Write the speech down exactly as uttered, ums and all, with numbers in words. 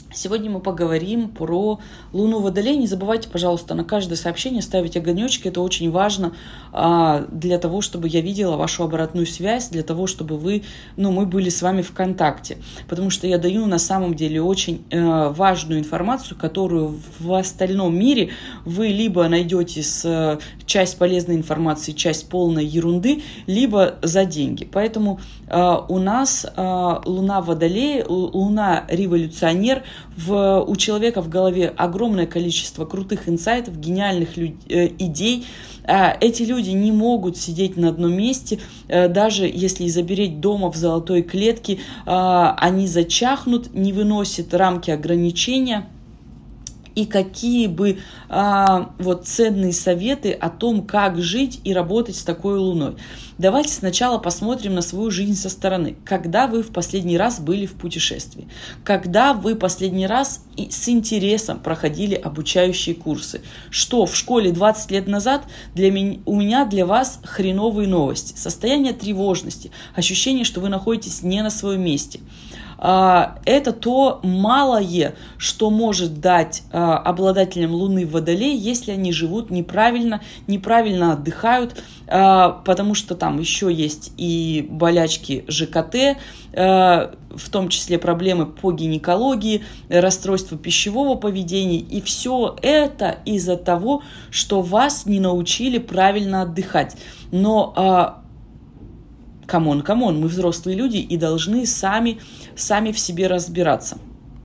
Сегодня мы поговорим про Луну Водолей. Не забывайте, пожалуйста, на каждое сообщение ставить огонечки. Это очень важно а, для того, чтобы я видела вашу обратную связь, для того, чтобы вы, ну, мы были с вами в контакте. Потому что я даю на самом деле очень э, важную информацию, которую в остальном мире вы либо найдете с э, часть полезной информации, часть полной ерунды, либо за деньги. Поэтому э, у нас э, Луна Водолей, Луна революционер. В, у человека в голове огромное количество крутых инсайтов, гениальных люд, э, идей. Э, эти люди не могут сидеть на одном месте, э, даже если забереть дома в золотой клетке, э, они зачахнут, не выносят рамки ограничения. И какие бы а, вот ценные советы о том, как жить и работать с такой луной. Давайте сначала посмотрим на свою жизнь со стороны. Когда вы в последний раз были в путешествии? Когда вы последний раз и с интересом проходили обучающие курсы? Что в школе двадцать лет назад для меня, у меня для вас хреновые новости. Состояние тревожности, ощущение, что вы находитесь не на своем месте. Это то малое, что может дать обладателям Луны в Водолее, если они живут неправильно, неправильно отдыхают, потому что там еще есть и болячки ЖКТ, в том числе проблемы по гинекологии, расстройства пищевого поведения. И все это из-за того, что вас не научили правильно отдыхать. Но камон, камон, мы взрослые люди и должны сами, сами в себе разбираться.